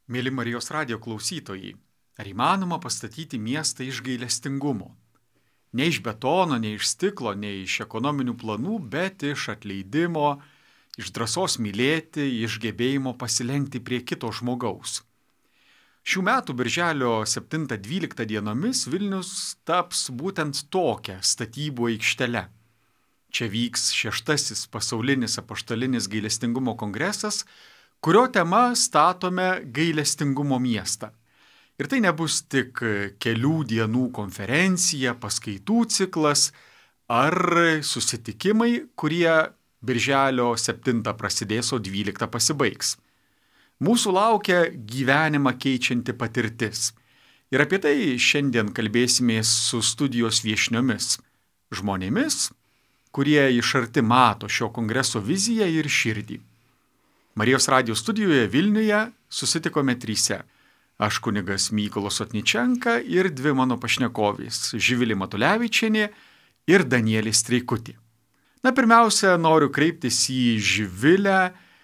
Mėly Marijos radijo klausytojai, ar įmanoma pastatyti miestą iš gailestingumo? Ne iš betono, ne iš stiklo, ne iš ekonominių planų, bet iš atleidimo, iš drąsos mylėti, iš gebėjimo pasilenkti prie kito žmogaus. Šių metų birželio 7-12 dienomis Vilnius taps būtent tokia statybų aikštele. Čia vyks 6. pasaulinis apaštalinis gailestingumo kongresas, kurio tema statome gailestingumo miestą. Ir tai nebus tik kelių dienų konferencija, paskaitų ciklas ar susitikimai, kurie birželio 7 prasidės, o 12 pasibaigs. Mūsų laukia gyvenimą keičianti patirtis. Ir apie tai šiandien kalbėsimės su studijos viešniomis, žmonėmis, kurie iš arti mato šio kongreso viziją ir širdį. Marijos radijo studijoje Vilniuje susitikome 3. Aš kunigas Mykolas Otničenka ir 2 mano pašnekovės - Živilė Matulevičienė ir Danielė Streikutė. Pirmiausia, noriu kreiptis į Živilę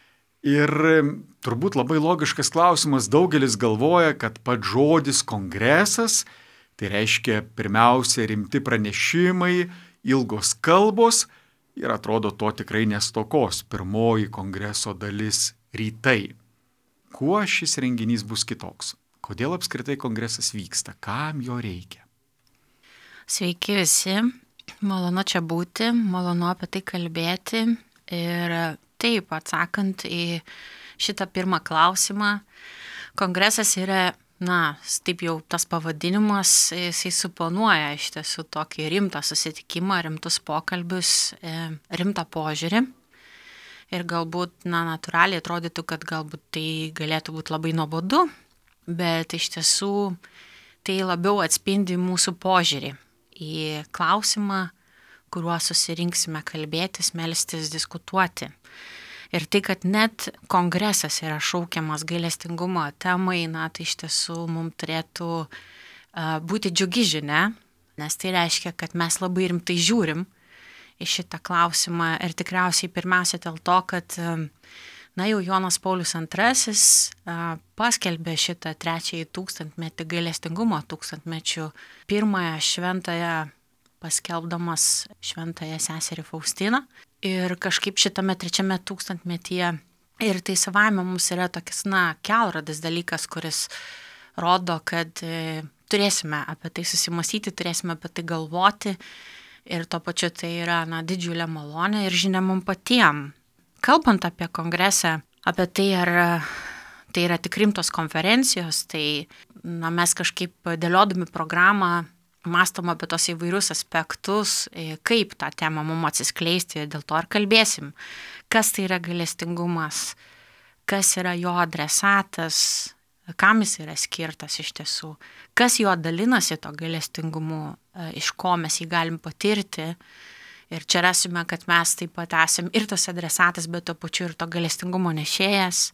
ir turbūt labai logiškas klausimas, daugelis galvoja, kad pats žodis kongresas, tai reiškia pirmiausia rimti pranešimai, ilgos kalbos, ir atrodo to tikrai nestokos pirmoji kongreso dalis - rytai. Kuo šis renginys bus kitoks? Kodėl apskritai kongresas vyksta? Kam jo reikia? Sveiki visi, malonu čia būti, malonu apie tai kalbėti. Ir taip, atsakant į šitą pirmą klausimą, kongresas yra, taip jau tas pavadinimas, jisai suponuoja iš tiesų tokį rimtą susitikimą, rimtus pokalbius, rimtą požiūrį. Ir galbūt, natūraliai atrodytų, kad galbūt tai galėtų būti labai nuobodu, bet iš tiesų tai labiau atspindi mūsų požiūrį į klausimą, kuriuo susirinksime kalbėtis, melstis, diskutuoti. Ir tai, kad net kongresas yra šaukiamas gailestingumo temai, tai iš tiesų mums turėtų būti džiugi žinia, nes tai reiškia, kad mes labai rimtai žiūrim į šitą klausimą ir tikriausiai pirmiausia dėl to, kad jau Jonas Paulius II paskelbė šitą 3. tūkstantmetį gailestingumo tūkstantmečių, pirmąją šventąją paskelbdamas šventąją seserį Faustiną. Ir kažkaip šitame 3. tūkstantmetyje, ir tai savaime mums yra tokis, kelrodis dalykas, kuris rodo, kad turėsime apie tai susimąstyti, turėsime apie tai galvoti ir tuo pačiu tai yra, didžiulė malonė ir žinia mums patiem. Kalbant apie kongresą, apie tai, ar tai yra tik rimtos konferencijos, tai mes kažkaip dėliodami programą mąstom apie tos įvairius aspektus, kaip tą temą mums atsiskleisti, dėl to ir kalbėsim. Kas tai yra gailestingumas, kas yra jo adresatas, kam jis yra skirtas iš tiesų, kas jo dalinasi to gailestingumu, iš ko mes jį galim patirti. Ir čia rasime, kad mes taip pat esame ir tas adresatas, bet tuo pačiu ir to gailestingumo nešėjas.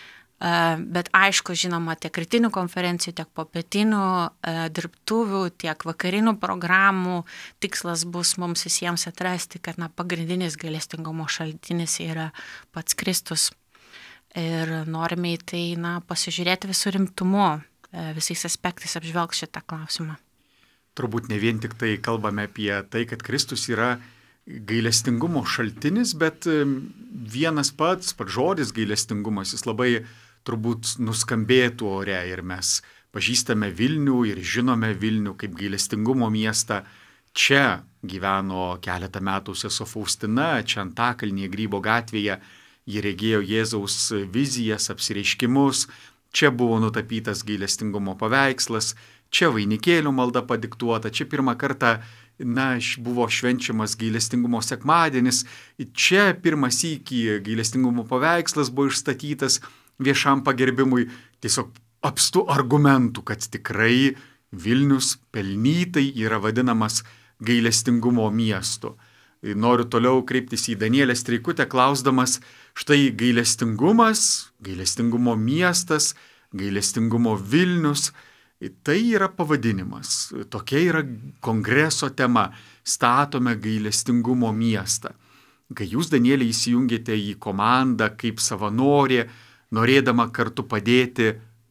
Bet aišku, žinoma, tiek rytinių konferencijų, tiek popietinių dirbtuvių, tiek vakarinių programų tikslas bus mums visiems atrasti, kad pagrindinis gailestingumo šaltinis yra pats Kristus. Ir norime į tai pasižiūrėti visų rimtumu, visais aspektais apžvelgti šitą klausimą. Turbūt ne vien tik tai kalbame apie tai, kad Kristus yra gailestingumo šaltinis, bet vienas pats žodis gailestingumas, jis labai turbūt nuskambėtų ore ir mes pažįstame Vilnių ir žinome Vilnių kaip gailestingumo miestą. Čia gyveno keletą metų sesuo Faustina, čia Antakalnyje Grybo gatvėje, ji regėjo Jėzaus vizijas, apsireiškimus, čia buvo nutapytas gailestingumo paveikslas, čia vainikėlių malda padiktuota, čia pirmą kartą buvo švenčiamas gailestingumo sekmadienis, čia pirmą sykį gailestingumo paveikslas buvo išstatytas viešam pagerbimui, tiesiog apstu argumentų, kad tikrai Vilnius pelnytai yra vadinamas gailestingumo miestu. Noriu toliau kreiptis į Danielę Streikutę, klausdamas, štai gailestingumas, gailestingumo miestas, gailestingumo Vilnius, tai yra pavadinimas, tokia yra kongreso tema, statome gailestingumo miestą. Kai jūs, Danielė, įsijungėte į komandą kaip savanorė, norėdama kartu padėti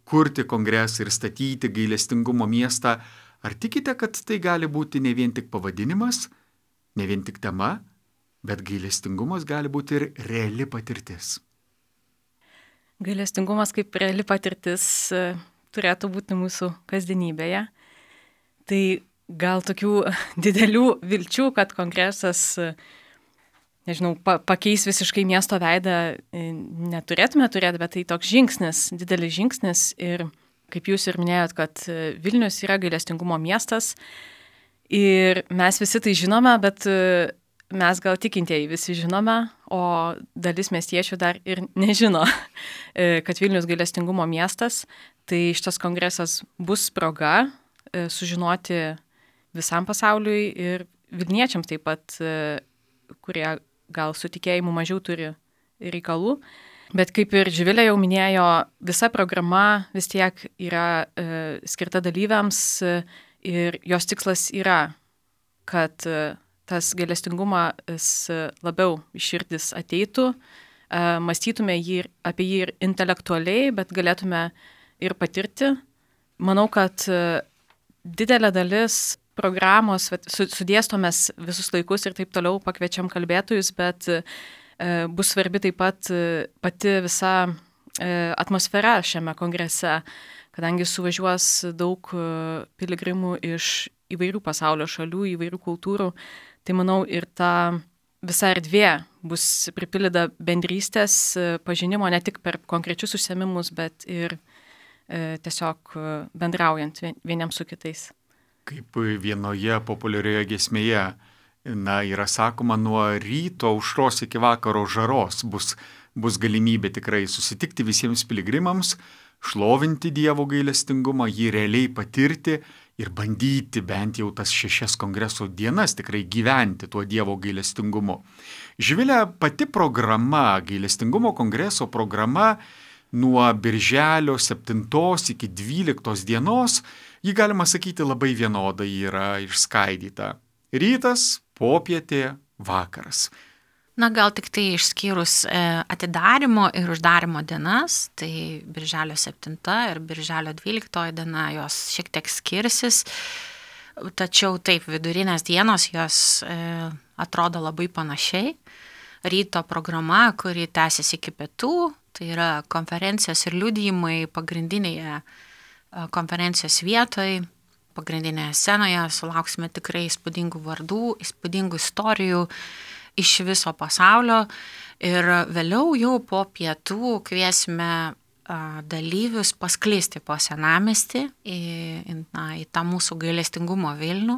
kurti kongresą ir statyti gailestingumo miestą, ar tikite, kad tai gali būti ne vien tik pavadinimas, ne vien tik tema, bet gailestingumas gali būti ir reali patirtis? Gailestingumas kaip reali patirtis turėtų būti mūsų kasdienybėje. Tai gal tokių didelių vilčių, kad kongresas, nežinau, pakeis visiškai miesto veidą, neturėtume turėti, bet tai toks žingsnis, didelis žingsnis. Ir kaip jūs ir minėjot, kad Vilnius yra gailestingumo miestas ir mes visi tai žinome, bet mes gal tikintieji visi žinome, o dalis miestiečių dar ir nežino, kad Vilnius gailestingumo miestas. Tai šitas kongresas bus proga sužinoti visam pasauliui ir vilniečiams taip pat, kurie gal su tikėjimu mažiau turi reikalų. Bet kaip ir Živilė jau minėjo, visa programa vis tiek yra skirta dalyviams ir jos tikslas yra, kad tas gailestingumas labiau iš širdis ateitų, mąstytume apie jį ir intelektualiai, bet galėtume ir patirti. Manau, kad didelė dalis programos sudėstomės visus laikus ir taip toliau pakviečiam kalbėtojus, bet bus svarbi taip pat pati visa atmosfera šiame kongrese, kadangi suvažiuos daug piligrimų iš įvairių pasaulio šalių, įvairių kultūrų. Tai manau ir ta visa erdvė bus pripildyta bendrystės, pažinimo ne tik per konkrečius užsiėmimus, bet ir tiesiog bendraujant vieniems su kitais. Kaip vienoje populiarioje giesmėje, yra sakoma, nuo ryto aušros iki vakaro žaros bus galimybė tikrai susitikti visiems piligrimams, šlovinti Dievo gailestingumą, jį realiai patirti ir bandyti bent jau tas 6 kongreso dienas tikrai gyventi tuo Dievo gailestingumu. Živilė, pati programa, gailestingumo kongreso programa nuo birželio 7 iki 12 dienos, ji galima sakyti labai vienodai yra išskaidyta. Rytas, popietė, vakaras. Na, gal tik tai išskyrus atidarimo ir uždarimo dienas, tai birželio 7 ir birželio 12 diena jos šiek tiek skirsis, tačiau taip, vidurinės dienos jos atrodo labai panašiai. Ryto programa, kuri tęsiasi iki pietų, tai yra konferencijos ir liudijimai pagrindinėje konferencijos vietoje, pagrindinėje scenoje, sulauksime tikrai įspūdingų vardų, įspūdingų istorijų iš viso pasaulio ir vėliau jau po pietų kviesime dalyvius pasklisti po senamiestį į tą mūsų gailestingumo Vilnių.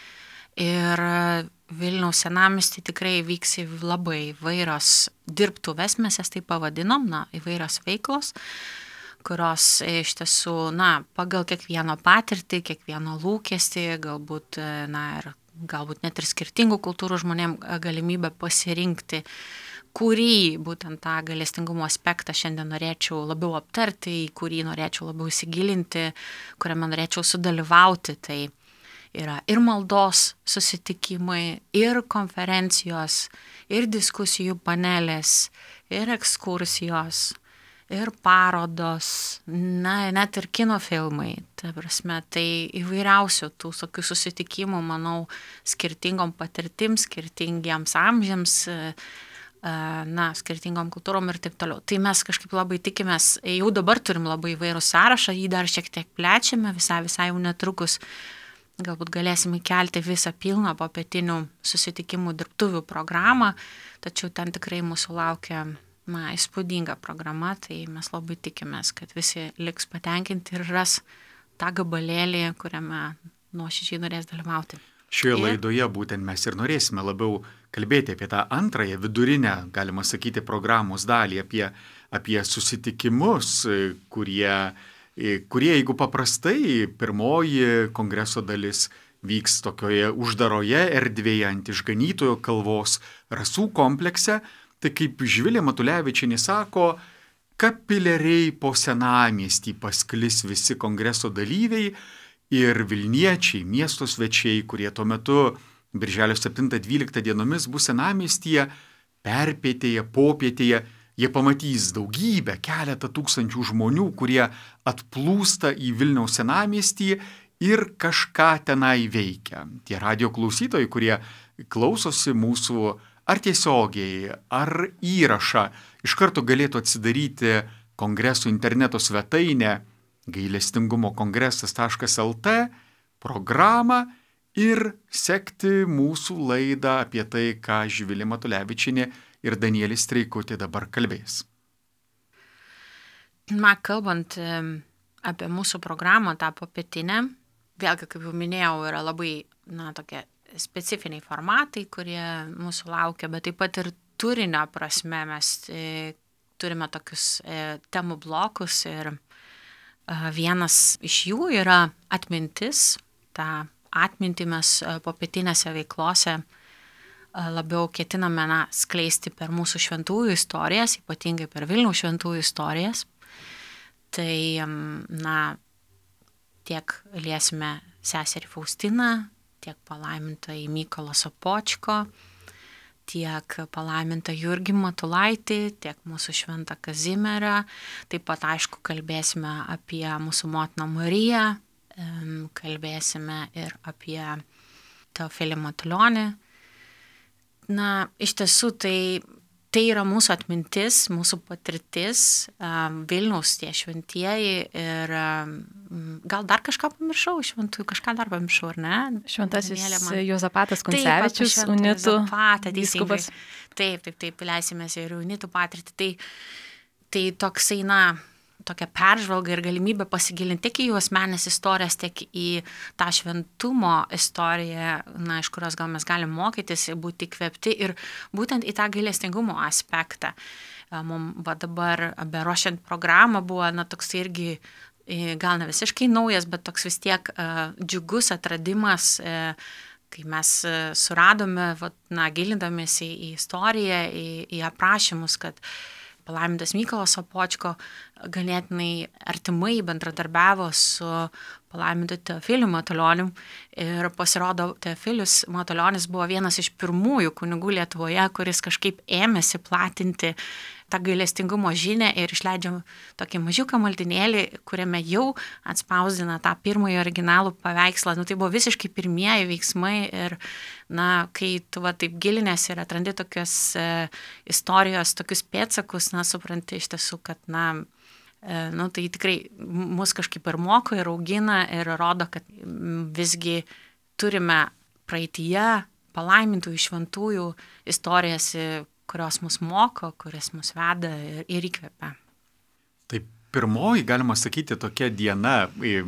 Ir Vilniaus senamiestį tikrai vyks labai įvairios dirbtuvės, mes jas taip pavadinom, įvairios veiklos, kurios iš tiesų, pagal kiekvieno patirtį, kiekvieno lūkestį, galbūt net ir skirtingų kultūrų žmonėm galimybę pasirinkti, kurį būtent tą gailestingumo aspektą šiandien norėčiau labiau aptarti, į kurį norėčiau labiau įsigilinti, kuriame norėčiau sudalyvauti. Tai yra ir maldos susitikimai, ir konferencijos, ir diskusijų panelės, ir ekskursijos, ir parodos, net ir kino filmai. Ta prasme, tai įvairiausių tų tokių susitikimų, manau, skirtingom patirtim, skirtingiems amžiams, skirtingom kultūrom ir taip toliau. Tai mes kažkaip labai tikimės, jau dabar turim labai įvairų sąrašą, jį dar šiek tiek plečiame, visai jau netrukus galbūt galėsim įkelti visą pilną popietinių susitikimų dirbtuvių programą, tačiau ten tikrai mūsų laukia įspūdinga programa, tai mes labai tikimės, kad visi liks patenkinti ir ras tą gabalėlį, kuriame nuoširdžiai norės dalyvauti. Šioje laidoje būtent mes ir norėsime labiau kalbėti apie tą antrąją vidurinę, galima sakyti, programos dalį, apie susitikimus, kurie, jeigu paprastai, pirmoji kongreso dalis vyks tokioje uždaroje erdvėje ant Išganytojo kalvos rasų komplekse. Tai kaip Živilė Matulevičienė sako, kapiliariai po senamiestį pasklis visi kongreso dalyviai ir Vilniečiai, miesto svečiai, kurie tuo metu birželio 7-12 dienomis bus senamiestyje, perpietėje, popietėje, Jie pamatys daugybę, keletą tūkstančių žmonių, kurie atplūsta į Vilniaus senamiestį ir kažką tenai veikia. Tie radio klausytojai, kurie klausosi mūsų ar tiesiogiai, ar įrašą, iš karto galėtų atsidaryti kongresų interneto svetainę gailestingumokongresas.lt programą ir sekti mūsų laidą apie tai, ką Živilė Matulevičienė ir Danielis Streikutė dabar kalbės. Kalbant apie mūsų programą, tą popietinę, vėlgi, kaip jau minėjau, yra labai tokie specifiniai formatai, kurie mūsų laukia, bet taip pat ir turinio prasme mes turime tokius temų blokus ir vienas iš jų yra atmintis. Ta atmintį mes popietinėse veiklose labiau ketiname skleisti per mūsų šventųjų istorijas, ypatingai per Vilniaus šventųjų istorijas. Tai tiek liesime seserį Faustiną, tiek palaimintą į Mykolą Sopočko, tiek palaimintą Jurgį Matulaitį, tiek mūsų šventą Kazimierą. Taip pat, aišku, kalbėsime apie mūsų motiną Mariją, kalbėsime ir apie Teofilį Matulionį. Iš tiesų, tai yra mūsų atmintis, mūsų patirtis, Vilniaus tie šventieji ir gal dar kažką pamiršau, šventųjų kažką dar pamiršau, ar ne? Šventasis Juozapatas Kuncevičius, unitų vyskupas. Taip, leisimės ir unitų patirtį. Tai toksai, tokia peržvalga ir galimybė pasigilinti tiek į jų asmenines istorijas, tiek į tą šventumo istoriją, iš kurios gal mes galim mokytis, būti įkvėpti ir būtent į tą gailestingumo aspektą. Mums dabar beruošiant programą buvo toks irgi gal ne visiškai naujas, bet toks vis tiek džiugus atradimas, kai mes suradome, gilindamės į istoriją, į aprašymus, kad palaimintas Mykolas Sopočko ganėtinai artimai bendradarbiavo su palaimintu Teofiliu Matulioniu ir pasirodo, Teofilius Matulionis buvo vienas iš pirmųjų kunigų Lietuvoje, kuris kažkaip ėmėsi platinti tą gailestingumo žinią ir išleidžia tokį mažiuką maldinėlį, kuriame jau atspausdina tą pirmąjį originalų paveikslą. Tai buvo visiškai pirmieji veiksmai ir, kai tu taip gilinėsi ir atrandi tokios istorijos, tokius pėdsakus, supranti iš tiesų, kad, tai tikrai mus kažkaip ir moko, ir augina, ir rodo, kad visgi turime praeityje palaimintųjų šventųjų istorijas, kurios mus moko, kurias mus veda ir įkvepia. Tai pirmoji, galima sakyti, tokia diena,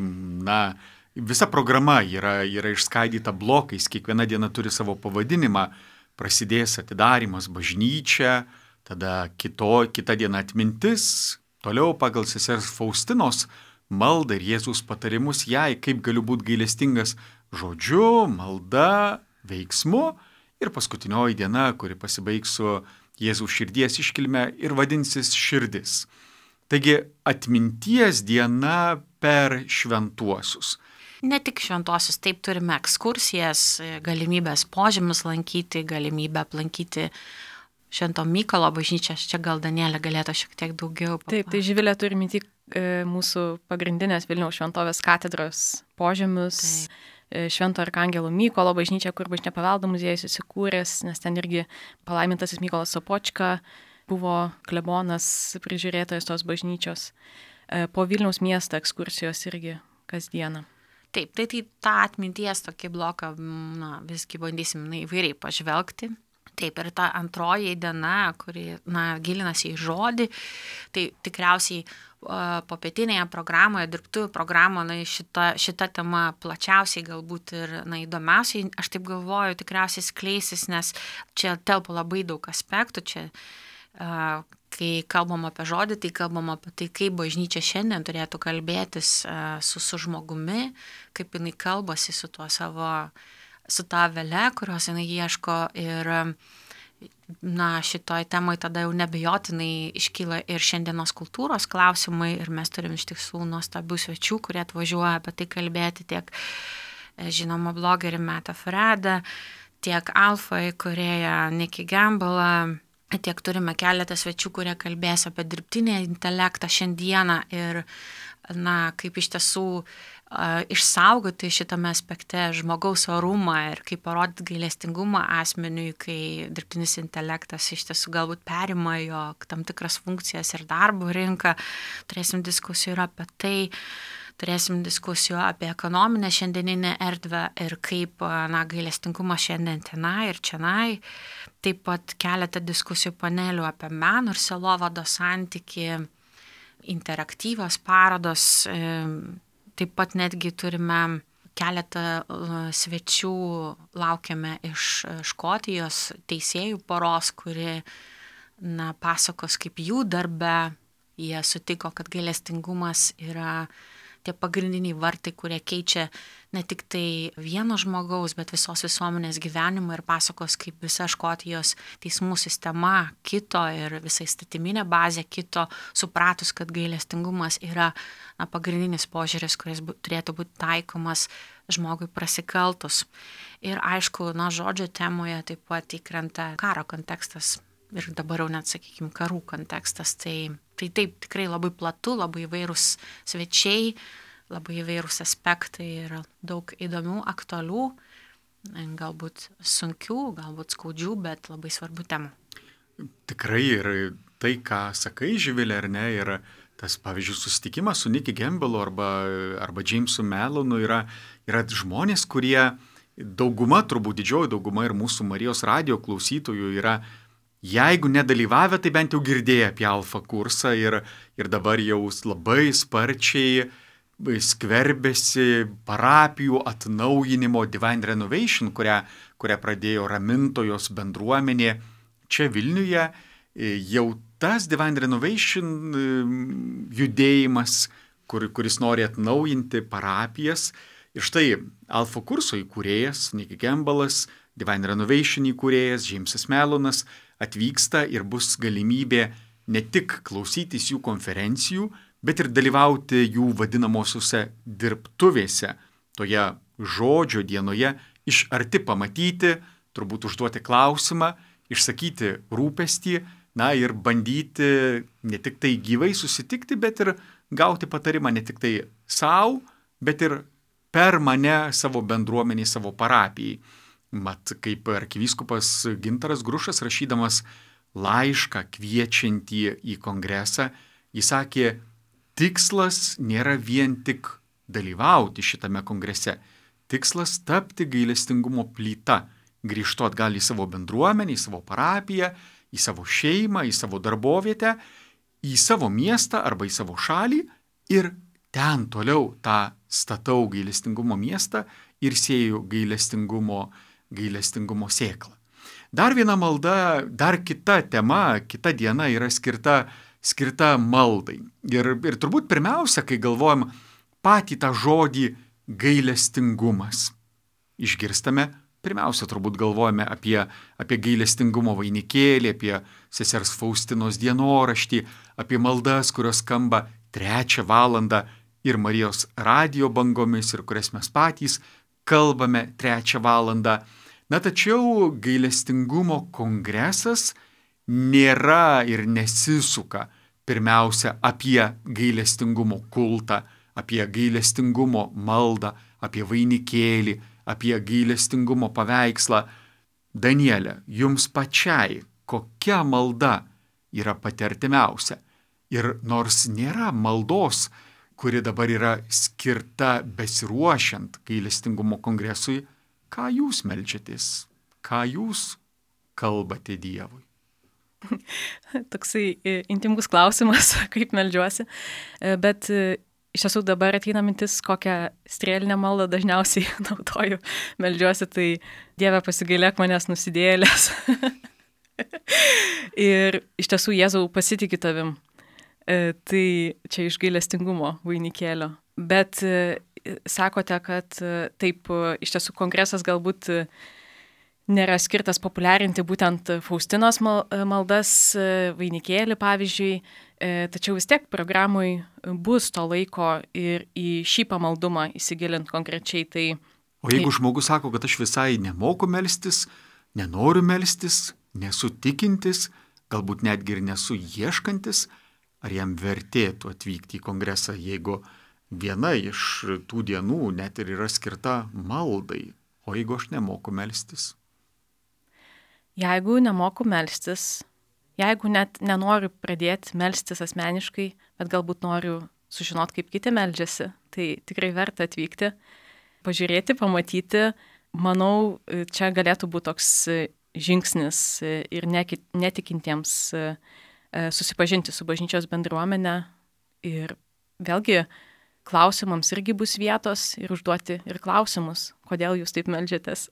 visa programa yra išskaidyta blokais, kiekviena diena turi savo pavadinimą, prasidės atidarimas bažnyčia, tada kita diena atmintis, toliau pagal sesers Faustinos maldą ir Jėzaus patarimus jai, kaip galiu būti gailestingas žodžiu, malda, veiksmu. Ir paskutinioji diena, kuri pasibaigs su Jėzaus širdies iškilme ir vadinsis širdis. Taigi atminties diena per šventuosius. Ne tik šventuosius, taip turime ekskursijas, galimybės požemius lankyti, galimybę aplankyti Švento Mykolo bažnyčią. Čia gal Danielė galėtų šiek tiek daugiau papasakoti. Taip, tai Živilė turi minty mūsų pagrindinės Vilniaus šventovės katedros požemius. Taip. Švento Arkangelo Mykolo bažnyčia, kur bažnyčia paveldo muziejus įsikūręs, nes ten irgi palaimintasis Mykolas Sopočka buvo klebonas, prižiūrėtojas tos bažnyčios. Po Vilniaus miestą ekskursijos irgi kasdieną. Taip, tai tą atminties tokį bloką visgi bandysim įvairiai pažvelgti. Taip, ir ta antroji diena, kuri gilinasi į žodį, tai tikriausiai popietinėje programoje, dirbtuvių programoje šita tema plačiausiai galbūt ir įdomiausiai, aš taip galvoju, tikriausiai skleisis, nes čia telpa labai daug aspektų. Čia, kai kalbam apie žodį, tai kalbam apie tai, kaip bažnyčia šiandien turėtų kalbėtis su žmogumi, kaip jinai kalbasi su tuo su tą vėlę, kurios jinai ieško ir šitoj temai tada jau nebejotinai iškyla ir šiandienos kultūros klausimai ir mes turim iš tiesų nuostabių svečių, kurie atvažiuoja apie tai kalbėti, tiek žinoma blogerį Metą Fredą, tiek Alfa įkūrėją Nikki Gamble, tiek turime keletą svečių, kurie kalbės apie dirbtinį intelektą šiandieną ir, kaip iš tiesų išsaugoti šitame aspekte žmogaus orumą ir kaip parodyti gailestingumą asmeniui, kai dirbtinis intelektas iš tiesų galbūt perima jo tam tikras funkcijas ir darbo rinką. Turėsim diskusijų ir apie tai. Turėsim diskusijų apie ekonominę šiandieninę erdvę ir kaip gailestingumas šiandien tenai ir čianai. Taip pat keletą diskusijų panelių apie meno ir sielovados santykį, interaktyvios parodos. Taip pat netgi turime keletą svečių, laukiame iš Škotijos teisėjų poros, kuri pasakos, kaip jų darbe jie sutiko, kad gailestingumas yra tie pagrindiniai vartai, kurie keičia ne tik tai vieno žmogaus, bet visos visuomenės gyvenimą ir pasakos, kaip visa Škotijos teismų sistema kito ir visa įstatyminė bazė kito, supratus, kad gailestingumas yra pagrindinis požiūris, kuris turėtų būti taikomas žmogui prasikaltus. Ir aišku, žodžio temoje taip pat įkrenta karo kontekstas ir dabar jau net, sakykime, karų kontekstas. Tai taip tikrai labai platu, labai įvairūs svečiai, labai įvairūs aspektai ir daug įdomių, aktualių, galbūt sunkių, galbūt skaudžių, bet labai svarbių temų. Tikrai ir tai, ką sakai, Živilė, ar ne, ir tas, pavyzdžiui, susitikimas su Nicky Gamble arba Jamesu Mellonu yra žmonės, kurie dauguma, turbūt didžioji dauguma ir mūsų Marijos radijo klausytojų yra, jeigu nedalyvavę, tai bent jau girdėję apie alfa kursą ir dabar jau labai sparčiai skverbėsi parapijų atnaujinimo Divine Renovation, kurią pradėjo Ramintojos bendruomenė čia Vilniuje. Jau tas Divine Renovation judėjimas, kuris nori atnaujinti parapijas. Ir štai alfa kurso įkūrėjas Nicky Gamble'as, Divine Renovation įkūrėjas Jamesas Mellonas atvyksta ir bus galimybė ne tik klausytis jų konferencijų, bet ir dalyvauti jų vadinamosiuose dirbtuvėse, toje žodžio dienoje, iš arti pamatyti, turbūt užduoti klausimą, išsakyti rūpestį, ir bandyti ne tik tai gyvai susitikti, bet ir gauti patarimą ne tik tai savo, bet ir per mane savo bendruomenį, savo parapijai. Mat, kaip arkivyskupas Gintaras Grušas, rašydamas laišką kviečiantį į kongresą, jis sakė, tikslas nėra vien tik dalyvauti šitame kongrese. Tikslas tapti gailestingumo plyta, grįžtu atgal į savo bendruomenę, į savo parapiją, į savo šeimą, į savo darbovietę, į savo miestą arba į savo šalį ir ten toliau tą statau gailestingumo miestą ir sėju gailestingumo sėklą. Dar viena malda, dar kita tema, kita diena yra skirta maldai. Ir turbūt pirmiausia, kai galvojam patį tą žodį gailestingumas, išgirstame, pirmiausia turbūt galvojame apie gailestingumo vainikėlį, apie sesers Faustinos dienoraštį, apie maldas, kurios skamba 3 valandą ir Marijos radijo bangomis ir kurias mes patys kalbame 3 valandą. Tačiau gailestingumo kongresas nėra ir nesisuka pirmiausia apie gailestingumo kultą, apie gailestingumo maldą, apie vainikėlį, apie gailestingumo paveikslą. Danielė, jums pačiai kokia malda yra pati artimiausia? Ir nors nėra maldos, kuri dabar yra skirta besiruošiant gailestingumo kongresui, ką jūs meldžiatės? Ką jūs kalbate Dievui? Toksai intimus klausimas, kaip meldžiuosi. Bet iš tiesų dabar ateina mintis, kokią strėlinę maldą dažniausiai naudoju. Meldžiuosi, tai Dieve pasigailėk manęs nusidėjėlės. Ir iš tiesų Jėzau pasitiki tavim. Tai čia iš gailestingumo vainikėlio. Bet sakote, kad taip, iš tiesų kongresas galbūt nėra skirtas populiarinti būtent Faustinos maldas, vainikėlį pavyzdžiui, tačiau vis tiek programui bus to laiko ir į šį pamaldumą įsigilint konkrečiai. Tai... O jeigu žmogus sako, kad aš visai nemoku melstis, nenoriu melstis, nesu tikintis, galbūt netgi ir nesu ieškantis, ar jam vertėtų atvykti į kongresą, jeigu viena iš tų dienų net ir yra skirta maldai, o jeigu aš nemoku melstis? Jeigu nemoku melstis, jeigu net nenoriu pradėti melstis asmeniškai, bet galbūt noriu sužinoti, kaip kiti meldžiasi, tai tikrai verta atvykti, pažiūrėti, pamatyti. Manau, čia galėtų būti toks žingsnis ir netikintiems susipažinti su bažnyčios bendruomenė. Ir vėlgi klausimams irgi bus vietos ir užduoti ir klausimus, kodėl jūs taip meldžiatės.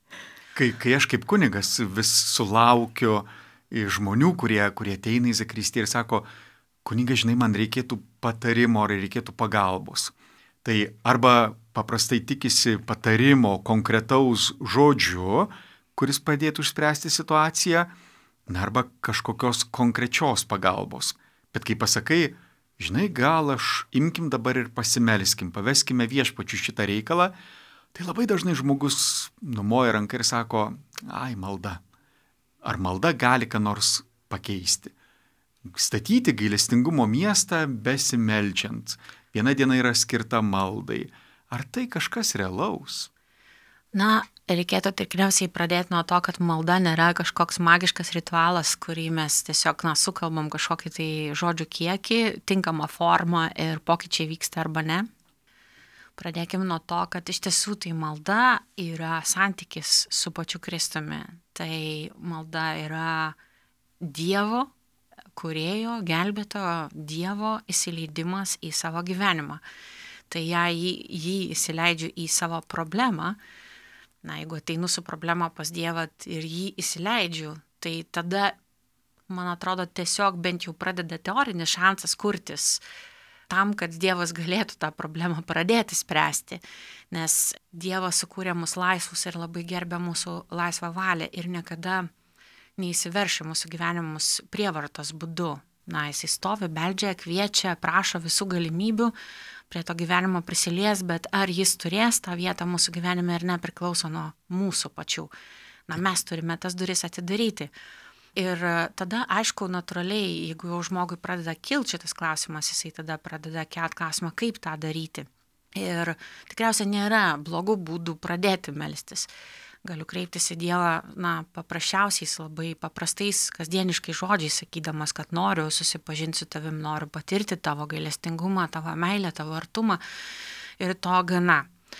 Kai aš kaip kunigas vis sulaukiu žmonių, kurie ateina į zakristiją ir sako, kunigas, žinai, man reikėtų patarimo ar reikėtų pagalbos. Tai arba paprastai tikisi patarimo konkretaus žodžiu, kuris padėtų išspręsti situaciją, arba kažkokios konkrečios pagalbos. Bet kai pasakai, žinai, gal imkim dabar ir pasimelskim, paveskime viešpačiu šitą reikalą, tai labai dažnai žmogus numoja ranką ir sako, ai, malda. Ar malda gali ką nors pakeisti? Statyti gailestingumo miestą besimeldžiant. Viena diena yra skirta maldai. Ar tai kažkas realaus? Na, reikėtų tikriausiai pradėti nuo to, kad malda nėra kažkoks magiškas ritualas, kurį mes tiesiog sukalbam kažkokį tai žodžių kiekį, tinkamą formą ir pokyčiai vyksta arba ne. Pradėkime nuo to, kad iš tiesų tai malda yra santykis su pačiu Kristumi. Tai malda yra Dievo, kūrėjo, gelbėtojo Dievo įsileidimas į savo gyvenimą. Tai jei jį įsileidžiu į savo problemą, jeigu ateinu su problema pas Dievą ir jį įsileidžiu, tai tada, man atrodo, tiesiog bent jau pradeda teorinis šansas kurtis tam, kad Dievas galėtų tą problemą pradėti spręsti, nes Dievas sukūrė mus laisvus ir labai gerbė mūsų laisvą valią ir niekada neįsiveršia mūsų gyvenimus prievartos būdu. Jisai stovi, beldžia, kviečia, prašo visų galimybių prie to gyvenimo prisilies, bet ar jis turės tą vietą mūsų gyvenime ir nepriklauso nuo mūsų pačių. Mes turime tas duris atidaryti. Ir tada, aišku, natūraliai, jeigu jau žmogui pradeda kilti šitas klausimas, jisai tada pradeda kelt klausimą, kaip tą daryti. Ir tikriausiai nėra blogų būdų pradėti melstis. Galiu kreiptis į Dievą, paprasčiausiais, labai paprastais, kasdieniškai žodžiais, sakydamas, kad noriu susipažinti su tavim, noriu patirti tavo gailestingumą, tavo meilę, tavo artumą ir to gana.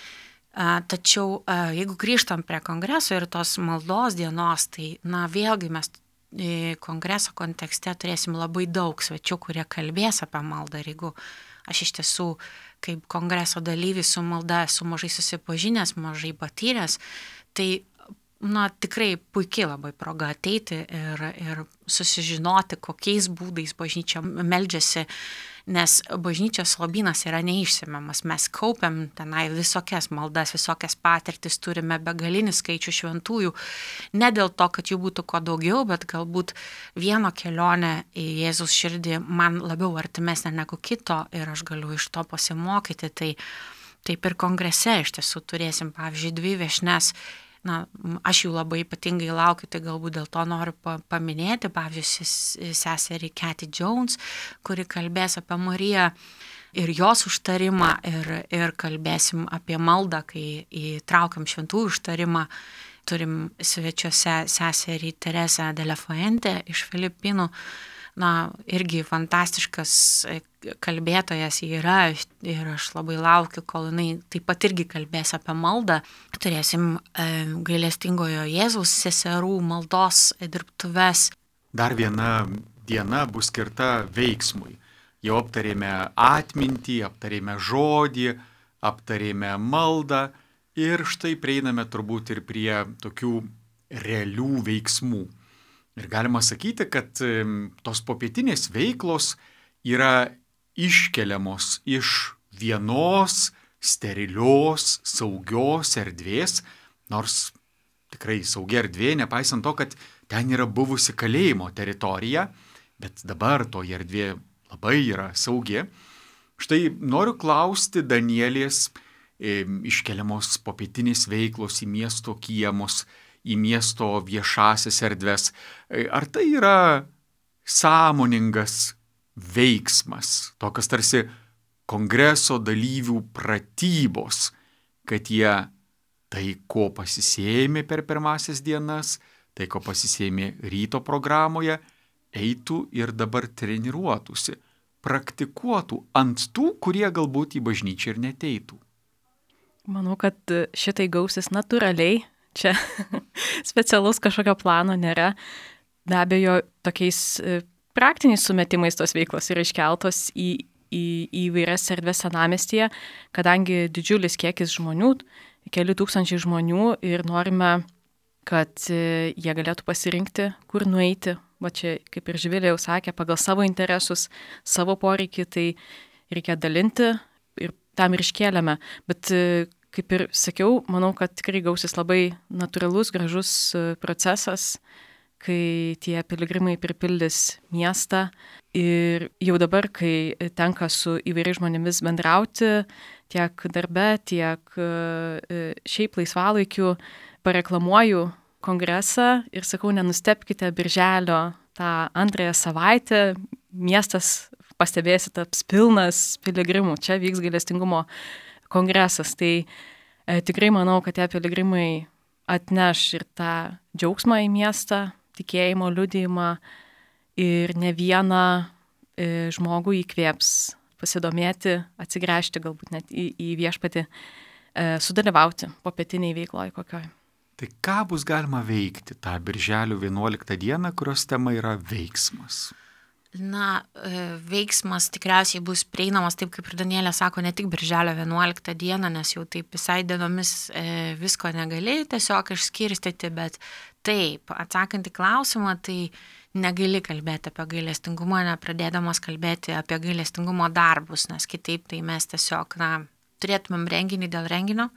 Tačiau, jeigu grįžtam prie kongreso ir tos maldos dienos, tai, vėlgi mes kongreso kontekste turėsim labai daug svečių, kurie kalbės apie maldą. Ir jeigu aš iš tiesų kaip kongreso dalyvis su malda esu mažai susipažinęs, mažai patyręs, tai tikrai puikiai labai proga ateiti ir susižinoti, kokiais būdais bažnyčia meldžiasi, nes bažnyčios lobynas yra neišsemiamas. Mes kaupiam tenai visokias maldas, visokias patirtis, turime begalinį skaičių šventųjų, ne dėl to, kad jų būtų kuo daugiau, bet galbūt vieno kelionė į Jėzus širdį man labiau artimesnė negu kito ir aš galiu iš to pasimokyti. Tai taip ir kongrese iš tiesų turėsim, pavyzdžiui, 2 viešnes. Aš jų labai ypatingai laukiu, tai galbūt dėl to noriu paminėti, pavyzdžiui, seserį Kathy Jones, kuri kalbės apie Mariją ir jos užtarimą ir kalbėsim apie maldą, kai įtraukiam šventųjų užtarimą. Turim svečiuose seserį Teresą de la Fuente iš Filipinų. Irgi fantastiškas kalbėtojas yra ir aš labai laukiu, kol jinai taip pat irgi kalbės apie maldą. Turėsim gailestingojo Jėzaus seserų maldos dirbtuves. Dar viena diena bus skirta veiksmui. Jau aptarėme atmintį, aptarėme žodį, aptarėme maldą ir štai prieiname turbūt ir prie tokių realių veiksmų. Ir galima sakyti, kad tos popietinės veiklos yra iškeliamos iš vienos sterilios, saugios erdvės, nors tikrai saugia erdvė, nepaisant to, kad ten yra buvusi kalėjimo teritorija, bet dabar toji erdvė labai yra saugi. Štai noriu klausti Danielės iškeliamos popietinės veiklos į miesto kiemus, į miesto viešasias erdves. Ar tai yra sąmoningas veiksmas, tokios tarsi kongreso dalyvių pratybos, kad jie tai, ko pasisėjami per pirmasis dienas, tai, ko pasisėjami ryto programoje, eitų ir dabar treniruotųsi, praktikuotų ant tų, kurie galbūt į bažnyčią ir neteitų. Manau, kad šitai gausis natūraliai, čia specialaus kažkokio plano nėra. Be abejo, tokiais praktiniais sumetimais tos veiklos yra iškeltos į įvairias erdves senamiestyje, kadangi didžiulis kiekis žmonių, keli tūkstančiai žmonių ir norime, kad jie galėtų pasirinkti, kur nueiti. Va čia, kaip ir Živilė jau sakė, pagal savo interesus, savo poreikį, tai reikia dalinti ir tam ir iškėlėme. Bet kaip ir sakiau, manau, kad tikrai gausis labai natūralus, gražus procesas, kai tie piligrimai pripildys miestą. Ir jau dabar, kai tenka su įvairiais žmonėmis bendrauti, tiek darbe, tiek šiaip laisvalaikiu, pareklamuoju kongresą ir sakau, nenustebkite, birželio tą antrąją savaitę miestas, pastebėsit, taps pilnas piligrimų. Čia vyks gailestingumo kongresas. Tai tikrai manau, kad tie piligrimai atneš ir tą džiaugsmą į miestą, tikėjimo liudijimą ir ne vieną žmogų įkvėps pasidomėti, atsigręžti galbūt net į viešpatį, sudalyvauti popietiniai veikloje kokioj. Tai ką bus galima veikti tą birželio 11 dieną, kurios tema yra veiksmas? Na, veiksmas tikriausiai bus prieinamas, taip kaip ir Danielė sako, ne tik birželio 11 dieną, nes jau taip visai dienomis visko negali tiesiog išskirstyti, bet taip, atsakant į klausimą, tai negali kalbėti apie gailestingumą, nepradėdamas kalbėti apie gailestingumo darbus, nes kitaip tai mes tiesiog, turėtumėm renginį dėl renginio.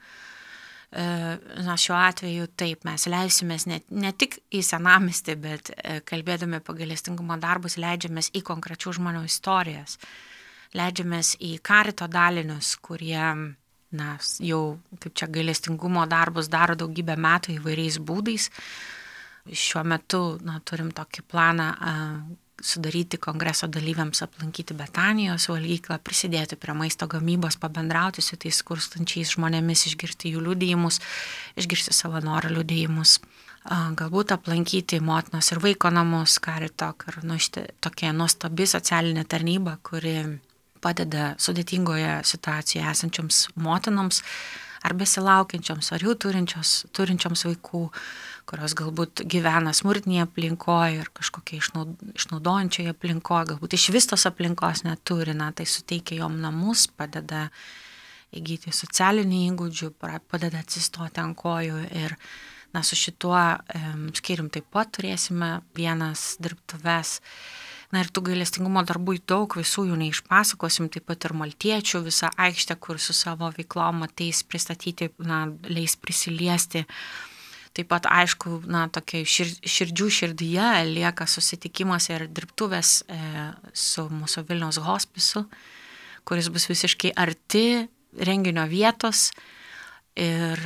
Na, šiuo atveju taip, mes leisimės ne tik į senamiestį, bet kalbėdami apie gailestingumo darbus leidžiamės į konkrečių žmonių istorijas, leidžiamės į karito dalinius, kurie, jau kaip čia gailestingumo darbus daro daugybę metų įvairiais būdais. Šiuo metu, turim tokį planą sudaryti kongreso dalyviams, aplankyti Betanijos valgyklą, prisidėti prie maisto gamybos, pabendrauti su tais skurstančiais žmonėmis, išgirsti jų liudijimus, išgirsti savanorių liudijimus, galbūt aplankyti motinos ir vaiko namus, karito, tokia nuostabi socialinė tarnyba, kuri padeda sudėtingoje situacijoje esančioms motinoms, ar besilaukiančioms, ar jų turinčioms vaikų, kurios galbūt gyvena smurtinėje aplinkoje ir kažkokia išnaudojančioje aplinkoje, galbūt iš vis tos aplinkos neturi, tai suteikia jom namus, padeda įgyti socialinių įgūdžių, padeda atsistoti ant kojų ir su šituo skyrium taip pat turėsime vienas dirbtuves. Ir tų gailestingumo darbų daug, visų jų neišpasakosim, taip pat ir maltiečių visą aikštę, kur su savo veiklom ateis pristatyti, leis prisiliesti. Taip pat, aišku, tokia širdžių širdyje lieka susitikimas ir dirbtuvės su mūsų Vilniaus hospisu, kuris bus visiškai arti renginio vietos ir,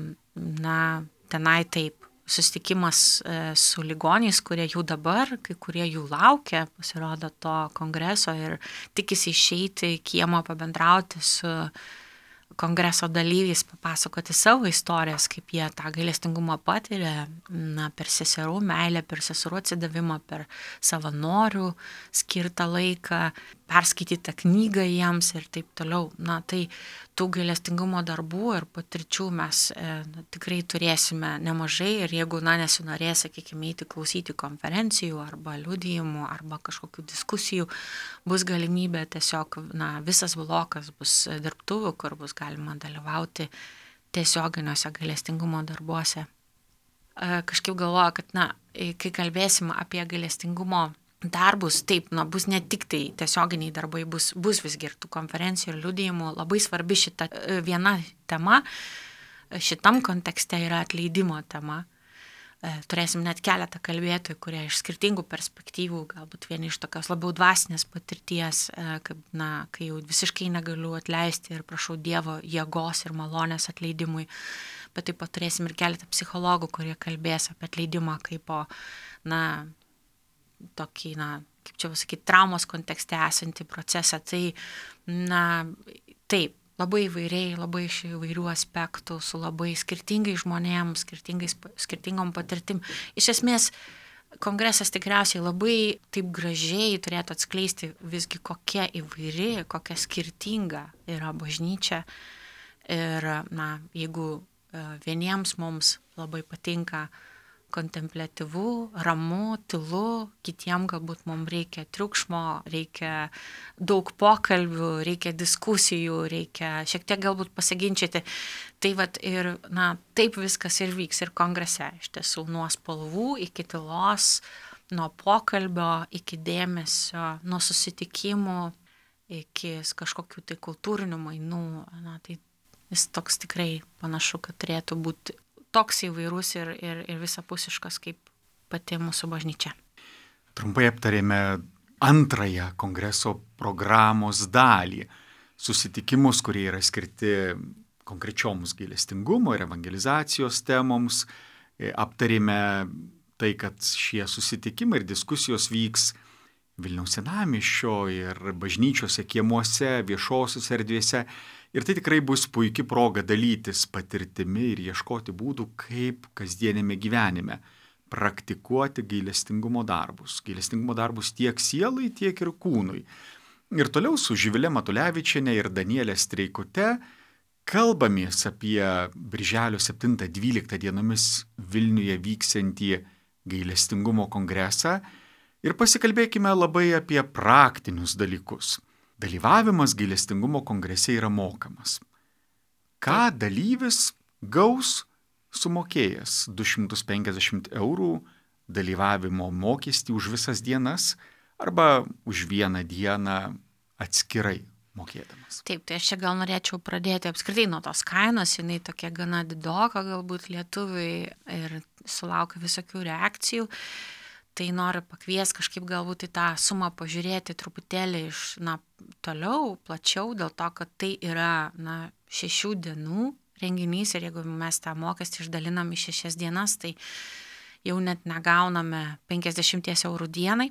tenai taip. Susitikimas su ligoniais, kurie jau dabar, kai kurie jų laukia, pasirodo to kongreso ir tikisi išeiti į kiemą, pabendrauti su kongreso dalyviais, papasakoti savo istorijas, kaip jie tą gailestingumą patiria, per seserų meilę, per seserų atsidavimą, per savanorių skirtą laiką, perskaitytą knygą jiems ir taip toliau. Tai tų gailestingumo darbų ir patirčių mes tikrai turėsime nemažai ir jeigu nesinorės, sakykime, eiti klausyti konferencijų arba liudijimų arba kažkokių diskusijų, bus galimybė tiesiog, visas blokas bus dirbtuvių, kur bus galima dalyvauti tiesioginiuose gailestingumo darbuose. Kažkaip galvoju, kad, kai kalbėsim apie gailestingumo darbus, taip, bus ne tik tai tiesioginiai darbai, bus visgi ir tų konferencijų ir liudijimų. Labai svarbi šita viena tema, šitam kontekste yra atleidimo tema. Turėsim net keletą kalbėtojų, kurie iš skirtingų perspektyvų, galbūt vieni iš tokios labiau dvasinės patirties, kai jau visiškai negaliu atleisti ir prašau Dievo jėgos ir malonės atleidimui. Bet taip pat turėsim ir keletą psichologų, kurie kalbės apie atleidimą kaip tokį, kaip čia pasakyti, traumos kontekste esantį procesą. Tai, taip, labai įvairiai, labai iš įvairių aspektų, su labai skirtingais žmonėms, skirtingom patirtim. Iš esmės, kongresas tikriausiai labai taip gražiai turėtų atskleisti visgi kokia įvairi, kokia skirtinga yra bažnyčia. Ir, jeigu vieniems mums labai patinka kontempliatyvu, ramu, tylu, kitiem galbūt mums reikia triukšmo, reikia daug pokalbių, reikia diskusijų, reikia šiek tiek galbūt pasiginčyti. Tai vat ir, taip viskas ir vyks ir kongrese, iš tiesų, nuo spalvų iki tylos, nuo pokalbio iki dėmesio, nuo susitikimų iki kažkokių tai kultūrinių mainų. Tai jis toks tikrai panašu, kad turėtų būti toks įvairus ir visapusiškas kaip pati mūsų bažnyčia. Trumpai aptarėme antrąją kongreso programos dalį. Susitikimus, kurie yra skirti konkrečioms gailestingumo ir evangelizacijos temoms. Aptarėme tai, kad šie susitikimai ir diskusijos vyks Vilniaus senamiesčio ir bažnyčiose, kiemuose, viešosiuose erdvėse. Ir tai tikrai bus puikia proga dalytis patirtimi ir ieškoti būdų, kaip kasdienėme gyvenime praktikuoti gailestingumo darbus. Gailestingumo darbus tiek sielai, tiek ir kūnui. Ir toliau su Živilė Matulevičienė ir Danielė Streikute kalbamės apie birželio 7-12 dienomis Vilniuje vyksiantį gailestingumo kongresą ir pasikalbėkime labai apie praktinius dalykus. Dalyvavimas gailestingumo kongrese yra mokamas. Ką dalyvis gaus sumokėjęs 250 eurų dalyvavimo mokestį už visas dienas arba už vieną dieną atskirai mokėdamas? Taip, tai aš čia gal norėčiau pradėti apskritai nuo tos kainos, jinai tokia gana didoka galbūt lietuviui ir sulaukia visokių reakcijų. Tai noriu pakviesti kažkaip galbūt į tą sumą pažiūrėti truputėlį iš toliau, plačiau, dėl to, kad tai yra 6 dienų renginys ir jeigu mes tą mokestį išdalinam į 6 dienas, tai jau net negauname 50 eurų dienai.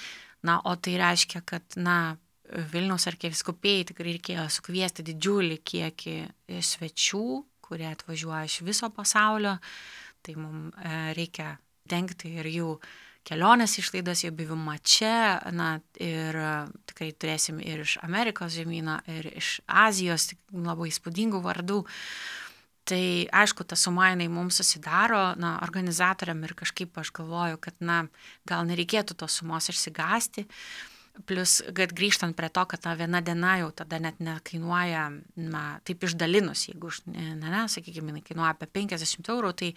O tai reiškia, kad Vilniaus arkivyskupijai tikrai reikėjo sukviesti didžiulį kiekį svečių, kurie atvažiuoja iš viso pasaulio. Tai mums reikia dengti ir jų kelionės išlaidas, jų buvimą čia, ir tikrai turėsim ir iš Amerikos žemyno, ir iš Azijos, labai įspūdingų vardų. Tai aišku, ta suma jinai mums susidaro, organizatoriam ir kažkaip aš galvoju, kad gal nereikėtų tos sumos išsigąsti. Plus, kad grįžtant prie to, kad ta viena diena jau tada net nekainuoja, taip išdalinus, jeigu, sakykime, jinai kainuoja apie 50 eurų, tai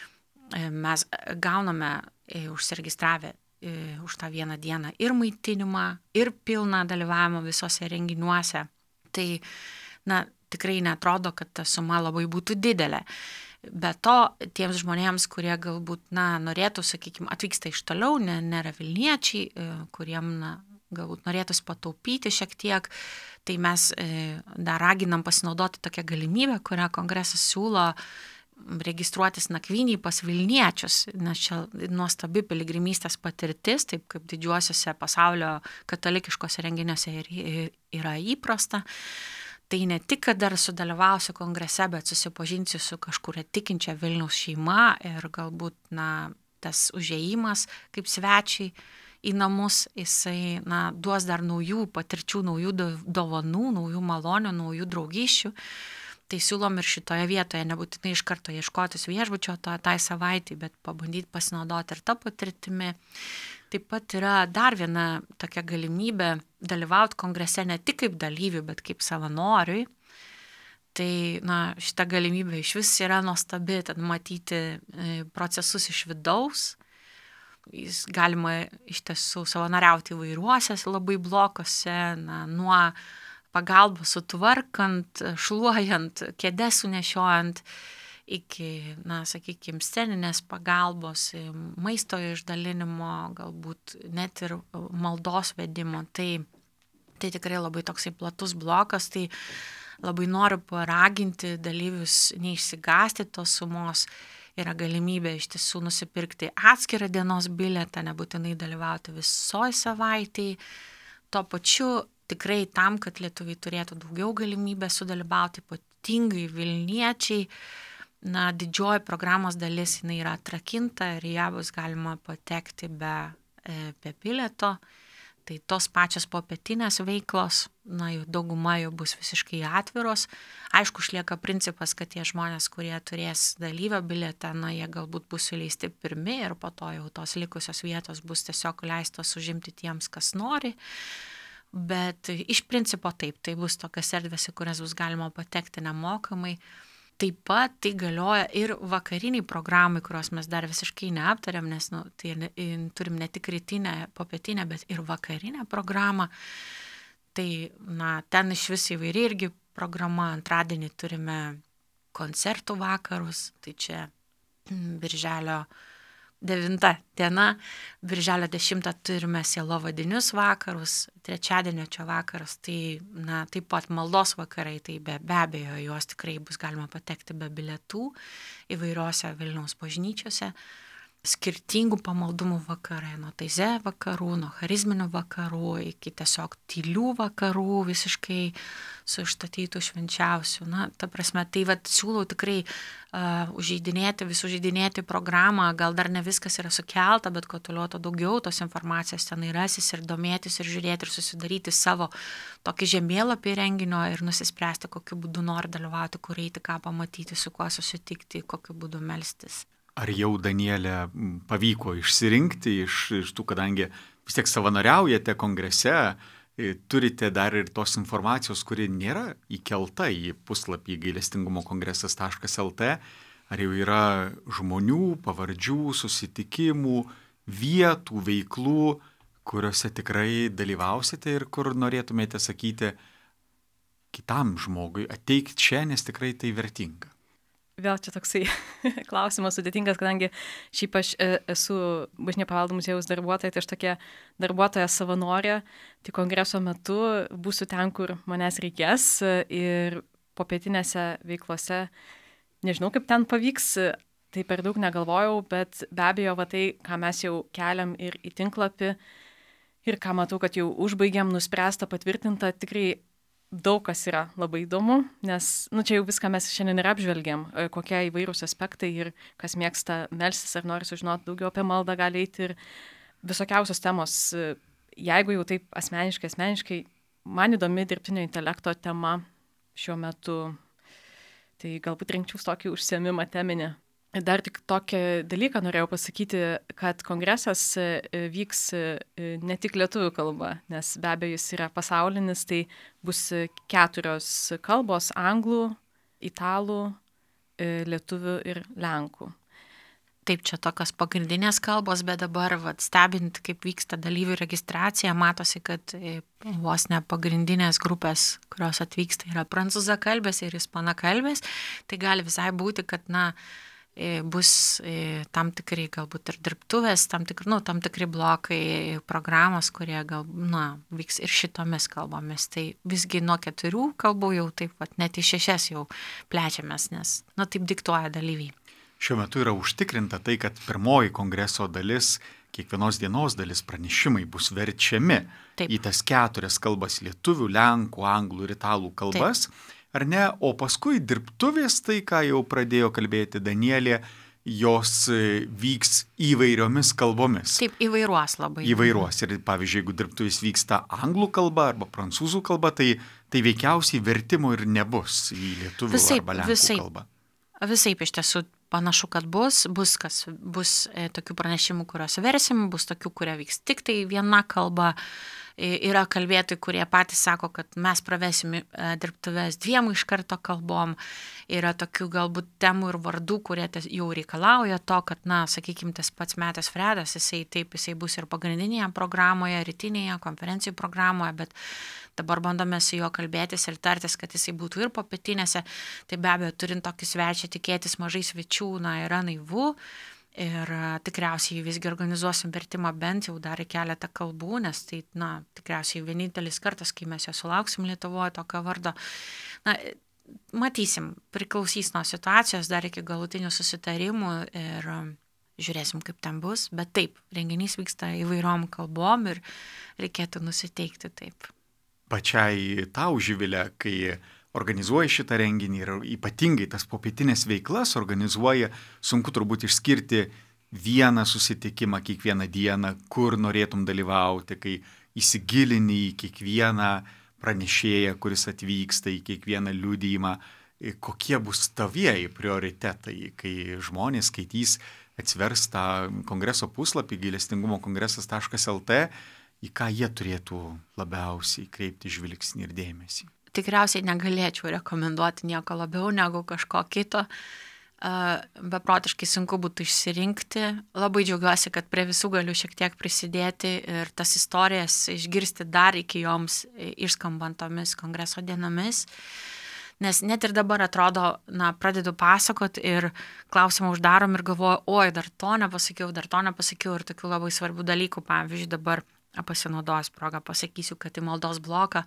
mes gauname užsiregistravę už tą vieną dieną ir maitinimą, ir pilną dalyvavimą visose renginiuose. Tai, tikrai netrodo, kad ta suma labai būtų didelė. Be to, tiems žmonėms, kurie galbūt, norėtų, sakykime, atvyksta iš toliau, nėra Vilniečiai, kuriem, galbūt norėtųsi pataupyti šiek tiek, tai mes dar raginam pasinaudoti tokią galimybę, kurią kongresas siūlo registruotis nakvyniai pas Vilniečius, nes čia nuostabi piligrimystės patirtis, taip kaip didžiuosiuose pasaulio katalikiškose renginiuose yra įprasta. Tai ne tik, kad dar sudalyvausiu kongrese, bet susipažinsiu su kažkuria tikinčia Vilniaus šeima ir galbūt, tas užėjimas kaip svečiai į namus, jisai, duos dar naujų patirčių, naujų dovanų, naujų malonių, naujų draugysčių. Tai siūlom ir šitoje vietoje nebūtinai iš karto ieškotis viešbučio tai savaitį, bet pabandyti pasinaudoti ir tą patirtimį. Taip pat yra dar viena tokia galimybė dalyvauti kongrese ne tik kaip dalyviui, bet kaip savanoriui. Tai šita galimybė iš vis yra nuostabi, tad matyti procesus iš vidaus. Jis galima iš tiesų savanoriauti įvairiuose labai blokuose, nuo pagalbos sutvarkant, šluojant, kėdes sunešiojant, iki, sakykime, sceninės pagalbos, maisto išdalinimo, galbūt net ir maldos vedimo. Tai tikrai labai toksai platus blokas, tai labai noriu paraginti dalyvius neišsigąsti tos sumos yra galimybė iš tiesų nusipirkti atskirą dienos bilietą, nebūtinai dalyvauti visoje savaitėje. Tuo pačiu tikrai tam, kad lietuviai turėtų daugiau galimybę sudalyvauti, ypatingai Vilniečiai, didžioji programos dalis jinai yra atrakinta ir ją bus galima patekti be bilieto. Tai tos pačios popietinės veiklos, jų dauguma jau bus visiškai atviros. Aišku, išlieka principas, kad tie žmonės, kurie turės dalyvio bilietą, jie galbūt bus įleisti pirmi ir po to jau tos likusios vietos bus tiesiog leistos užimti tiems, kas nori. Bet iš principo taip, tai bus tokios erdvės, į kurias bus galima patekti nemokamai. Taip pat tai galioja ir vakariniai programai, kurios mes dar visiškai neaptarėm, nes tai turim ne tik rytinę, popietinę, bet ir vakarinę programą. Tai ten iš vis įvairi irgi programa. Antradienį turime koncertų vakarus, tai čia birželio 9 diena, birželio 10 turime sielovadinius vakarus, trečiadienio čia vakaras, tai taip pat maldos vakarai, tai be abejo, juos tikrai bus galima patekti be bilietų įvairiose Vilniaus bažnyčiose. Skirtingų pamaldumų vakarai, nuo taize vakarų, nuo charizminių vakarų, iki tiesiog tylių vakarų, visiškai su išstatytų švenčiausių. Ta prasme, tai siūlau tikrai užeidinėti programą, gal dar ne viskas yra sukelta, bet kuo toliau, to daugiau tos informacijos ten rasis ir domėtis ir žiūrėti ir susidaryti savo tokį žemėlapį renginio ir nusispręsti, kokiu būdu nori dalyvauti, kur eiti, ką pamatyti, su kuo susitikti, kokiu būdu melstis. Ar jau, Danielė, pavyko išsirinkti iš tų, kadangi vis tiek savanoriaujate kongrese, turite dar ir tos informacijos, kuri nėra įkelta į puslapį gailestingumokongresas.lt, ar jau yra žmonių, pavardžių, susitikimų, vietų, veiklų, kuriuose tikrai dalyvausite ir kur norėtumėte sakyti kitam žmogui, ateik čia, nes tikrai tai vertinga. Vėl čia toksai klausimas sudėtingas, kadangi šiaip aš esu Bažnytinio paveldo muziejaus darbuotoja, tai aš tokia darbuotoja savanorė, tai kongreso metu būsiu ten, kur manęs reikės ir popietinėse veiklose, nežinau, kaip ten pavyks, tai per daug negalvojau, bet be abejo, tai, ką mes jau keliam ir į tinklapį ir ką matau, kad jau užbaigiam, nuspręsta, patvirtinta, tikrai daug kas yra labai įdomu, nes čia jau viską mes šiandien ir apžvelgiam, kokie įvairūs aspektai ir kas mėgsta melstis ar nori sužinoti daugiau apie maldą, gali eiti ir visokiausios temos. Jeigu jau taip asmeniškai, man įdomi dirbtinio intelekto tema šiuo metu, tai galbūt rinkčiaus tokį užsiėmimą teminį. Dar tik tokį dalyką norėjau pasakyti, kad kongresas vyks ne tik lietuvių kalba, nes be abejo jis yra pasaulinis, tai bus 4 kalbos - anglų, italų, lietuvių ir lenkų. Taip, čia tokios pagrindinės kalbos, bet dabar stebint, kaip vyksta dalyvių registracija, matosi, kad vos ne pagrindinės grupės, kurios atvyksta, yra prancūzakalbės ir ispanakalbės, tai gali visai būti, kad bus tam tikri galbūt ir dirbtuvės, tam tikri blokai programos, kurie vyks ir šitomis kalbomis. Tai visgi nuo 4 kalbų jau taip net į 6 jau plečiamės, nes taip diktuoja dalyviai. Šiuo metu yra užtikrinta tai, kad pirmoji kongreso dalis, kiekvienos dienos dalis pranešimai bus verčiami į tas 4 kalbas - lietuvių, lenkų, anglų ir italų kalbas. Taip. Ar ne? O paskui dirbtuvės, tai ką jau pradėjo kalbėti Danielė, jos vyks įvairiomis kalbomis. Taip, įvairuos labai. Įvairuos. Ir pavyzdžiui, jeigu dirbtuvės vyksta anglų kalba arba prancūzų kalba, tai veikiausiai vertimo ir nebus į lietuvių arba lenkų kalbą. Visaip iš tiesų panašu, kad bus tokių pranešimų, kuriuos versim, bus tokių, kurie vyks tik tai viena kalba. Yra kalbėtojai, kurie patys sako, kad mes pravesim dirbtuves 2 iš karto kalbom. Yra tokių galbūt temų ir vardų, kurie jau reikalauja to, kad, sakykime, tas pats Metas Fredas, jisai bus ir pagrindinėje programoje, rytinėje konferencijų programoje, bet dabar bandome su juo kalbėtis ir tartis, kad jisai būtų ir popietinėse. Tai be abejo, turint tokį svečią, tikėtis mažai svečių, yra naivu. Ir tikriausiai visgi organizuosim vertimą bent jau dar į keletą kalbų, nes tai, tikriausiai vienintelis kartas, kai mes jo sulauksim Lietuvoje tokio vardo. matysim, priklausys nuo situacijos, dar iki galutinių susitarimų ir žiūrėsim, kaip ten bus. Bet taip, renginys vyksta įvairiom kalbom ir reikėtų nusiteikti taip. Pačiai tau, Živilė, kai organizuoji šitą renginį ir ypatingai tas popietinės veiklas organizuoja, sunku turbūt išskirti vieną susitikimą kiekvieną dieną, kur norėtum dalyvauti, kai įsigilini į kiekvieną pranešėją, kuris atvyksta, į kiekvieną liudijimą. Kokie bus tavieji prioritetai, kai žmonės skaitys, atsvers tą kongreso puslapį gailestingumo-kongresas.lt, į ką jie turėtų labiausiai kreipti žvilgsnį ir dėmesį? Tikriausiai negalėčiau rekomenduoti nieko labiau negu kažko kito. Beprotiškai sunku būtų išsirinkti. Labai džiaugiuosi, kad prie visų galiu šiek tiek prisidėti ir tas istorijas išgirsti dar iki joms išskambant tomis kongreso dienomis. Nes net ir dabar atrodo, pradedu pasakot ir klausimą uždarom ir galvoju, oi, dar to nepasakiau ir tokių labai svarbių dalykų. Pavyzdžiui, dabar pasinaudojus progą pasakysiu, kad į maldos bloką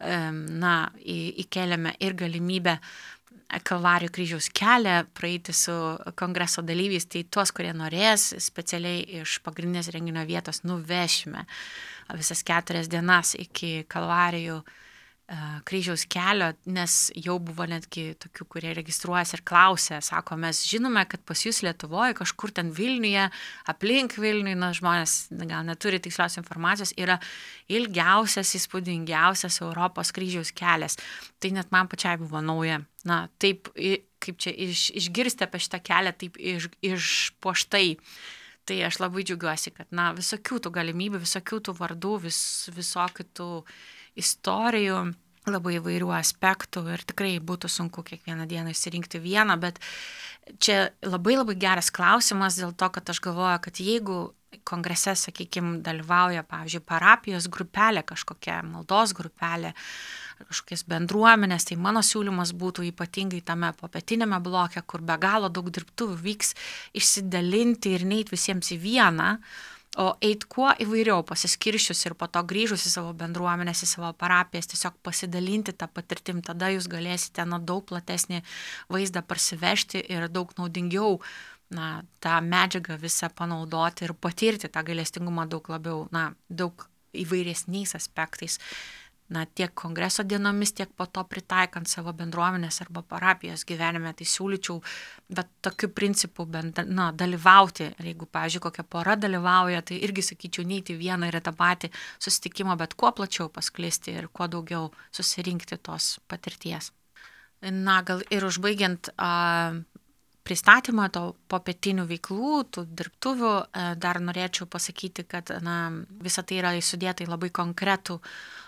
įkeliame ir galimybę Kalvarijų kryžiaus kelią praeiti su kongreso dalyviais, tai tuos, kurie norės, specialiai iš pagrindinės renginio vietos nuvešime visas 4 dienas iki Kalvarijų kryžiaus kelio, nes jau buvo netgi tokių, kurie registruojasi ir klausė, sako, mes žinome, kad pas jūs Lietuvoje, kažkur ten Vilniuje, aplink Vilniuje, žmonės gal neturi tikslios informacijos, yra ilgiausias, įspūdingiausias Europos kryžiaus kelias. Tai net man pačiai buvo nauja. Taip, kaip čia išgirsti apie šitą kelią, taip išpuoštai. Tai aš labai džiaugiuosi, kad visokių tų galimybių, visokių tų vardų, visokių tų istorijų, labai įvairių aspektų ir tikrai būtų sunku kiekvieną dieną išsirinkti vieną, bet čia labai geras klausimas dėl to, kad aš galvoju, kad jeigu kongrese, sakykime, dalyvauja, pavyzdžiui, parapijos grupelė, kažkokia maldos grupelė, kažkokias bendruomenės, tai mano siūlymas būtų ypatingai tame popietinėme bloke, kur be galo daug dirbtuvių vyks, išsidalinti ir neiti visiems į vieną, o eit kuo įvairiau, pasiskirščius ir po to grįžus į savo bendruomenės, į savo parapijas, tiesiog pasidalinti tą patirtim, tada jūs galėsite daug platesnį vaizdą parsivežti ir daug naudingiau tą medžiagą visą panaudoti ir patirti tą gailestingumą daug labiau, daug įvairesniais aspektais. Tiek kongreso dienomis, tiek po to pritaikant savo bendruomenės arba parapijos gyvenime, tai siūlyčiau, bet tokiu principu dalyvauti. Ir jeigu, pavyzdžiui, kokia pora dalyvauja, tai irgi sakyčiau, neiti vieną ir tą patį susitikimą, bet kuo plačiau pasklisti ir kuo daugiau susirinkti tos patirties. Gal ir užbaigiant pristatymą to popietinių veiklų, tų dirbtuvių, dar norėčiau pasakyti, kad visa tai yra įsudėta į labai konkretų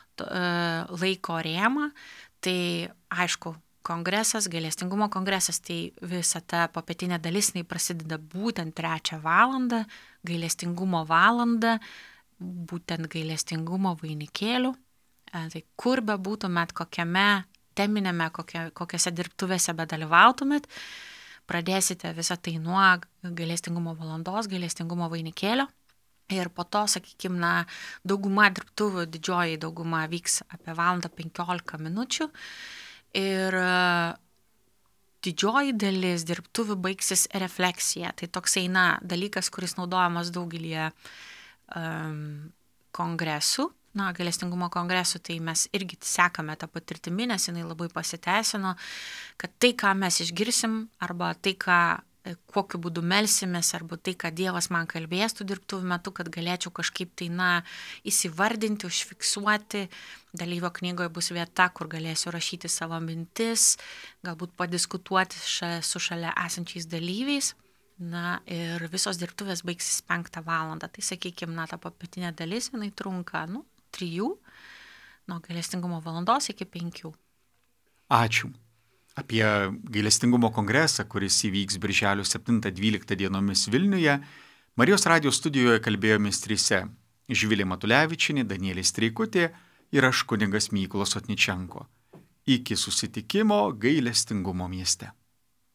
laiko rėmą, tai aišku, kongresas, gailestingumo kongresas, tai visa ta popietinė dalis, jinai prasideda būtent 3 valandą, gailestingumo valandą, būtent gailestingumo vainikėlių, tai kur be būtumėt, kokiame teminėme, kokiose dirbtuvėse bedalyvautumėt, pradėsite visą tai nuo gailestingumo valandos, gailestingumo vainikėlio. Ir po to, sakykime, dauguma dirbtuvių, didžioji dauguma vyks apie 1:15 minučių. Ir didžioji dalis dirbtuvių baigsis refleksija. Tai toksai dalykas, kuris naudojamas daugelį kongresų. Gailestingumo kongresų, tai mes irgi sekame tą patirtimį, nes jinai labai pasiteisino, kad tai, ką mes išgirsim, arba tai, kokiu būdu melsimės, arba tai, ką Dievas man kalbės tų dirbtuvių metu, kad galėčiau kažkaip tai įsivardinti, užfiksuoti. Dalyvio knygoje bus vieta, kur galėsiu rašyti savo mintis, galbūt padiskutuoti su šalia esančiais dalyviais. Ir visos dirbtuvės baigsis 5 valandą. Tai sakykime, ta popietinė dalis, jinai trunka 3, nuo gailestingumo valandos iki 5. Ačiū. Apie gailestingumo kongresą, kuris įvyks birželio 7-12 dienomis Vilniuje, Marijos radijo studijoje kalbėjomės 3: Živilė Matulevičienė, Danielė Streikutė ir aš kunigas Mykolas Otničenko. Iki susitikimo gailestingumo mieste.